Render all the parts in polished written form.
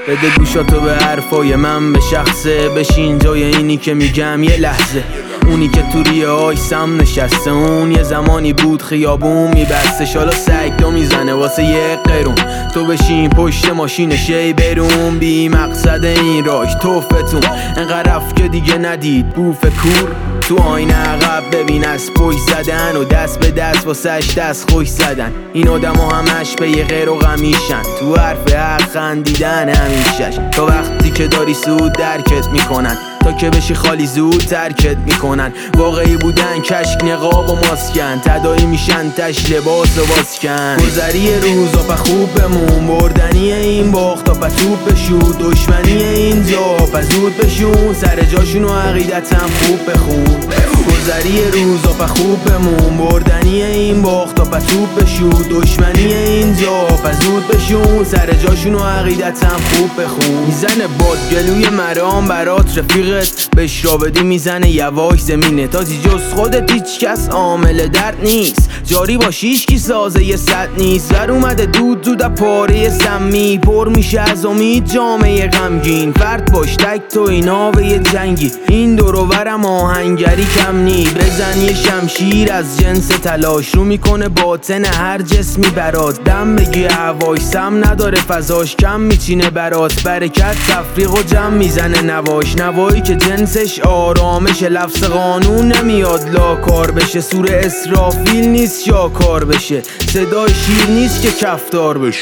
بده گوشاتو به حرفای من به شخصه، بشین جای اینی که میگم یه لحظه. اونی که تو ریه های سم نشسته، اون یه زمانی بود خیابون میبسته، شالا سگدو میزنه واسه یه قرون. تو بشین پشت ماشین شی برون، بی مقصد این راش توفتون انقدر رفت که دیگه ندید بوف کور. تو آینه عقب ببین از پشت زدن و دست به دست واسش دست خوش زدن. این آدم ها همش به یه غیر و غمیشن، تو حرف حق خندیدن همیشش. تا وقتی که داری سود درکت میکنن، تا که بشی خالی زود ترکت میکنن. واقعی بودن کشک نقاب و ماسکن، تدایی میشن تش لباس و باسکن. گذری روزا پا خوب بمون، بردنی این باخت پا توب بشود. دشمنی اینجا پا زود بشون، سر جاشونو عقیدتم خوب بخون. گذری روزا پا خوب بمون، بردنی این باخت پا توب بشود. دشمنی اینجا پا زود بشون، سر جاشونو عقیدتم خوب بخون. میزنه باد گلوی مرام برات رفیقت، بهش را بدی میزنه یواش زمینه. تا جز خودت هیچ کس عامل درد نیست، جاری باشی هیچکی سازه یه صد نیست. ور اومده دود زود پاره سمی، پر میشه از امید جامعه غمگین. فرد باش تک تو اینا به یه جنگی، این دور و برم آهنگری کم نی. بزن یه شمشیر از جنس تلاش، رو میکنه باطن هر جسمی برات. دم بگی هواش سم نداره فضاش، کم میچینه برات برکت تفریق و جمع میزنه نواش. نوایی که جنسش آرامش، لفظ قانون نمیاد لا کار بشه. سور اسرافیل نیست شاکار بشه، صدای شیر نیست که کفتار بشه.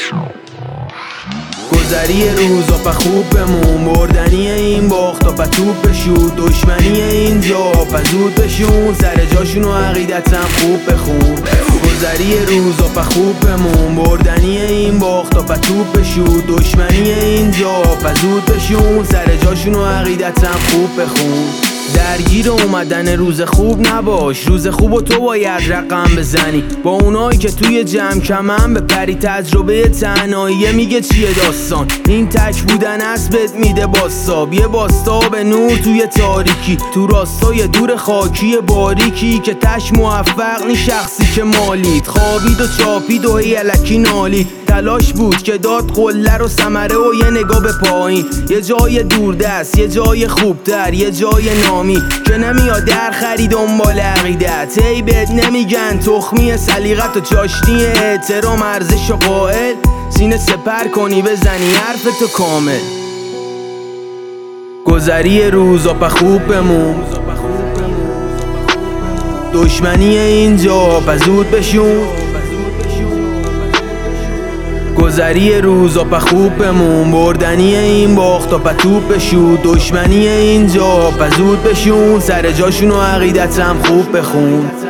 گذری روزا پا خوب بمون، بردنی این باخت پا توب بشود. دشمنی اینجا پا زود بشون، سر جاشونو عقیدتم خوب بخون. گذری روزا پا خوب بمون، بردنی این باخت پا توب بشود. دشمنی اینجا پا زود بشون، سر جاشونو عقیدتم خوب بخون. درگیر اومدن روز خوب نباش، روز خوبو تو باید رقم بزنی. با اونایی که توی جمع کمن به پری، تجربه تنهاییه میگه چیه داستان. این تک بودن اسبت میده باستاب، یه باستاب نور توی تاریکی. تو راستای دور خاکی باریکی که تش موفق نی شخصی که مالید. خوابید و چاپید و هی الکی نالید، تلاش بود که داد قله رو ثمره و یه نگاه به پایین. یه جای دوردست، یه جای خوبتر، یه جای نامی که نمیاد در خرید دنبال عقیدت. هی بهت نمیگن تخمی سلیقت و چاشنی احترام ارزش و قائل. سینه سپر کنی بزنی حرفتو کامل. گذری روزا پا خوب بمون، دشمنی اینجا پا زود بشون. گذری روزا پا خوب بمون، بردنی این باخت پا توب بشود. دشمنی اینجا پا زود بشون، سر جاشونو عقیدتم خوب بخون.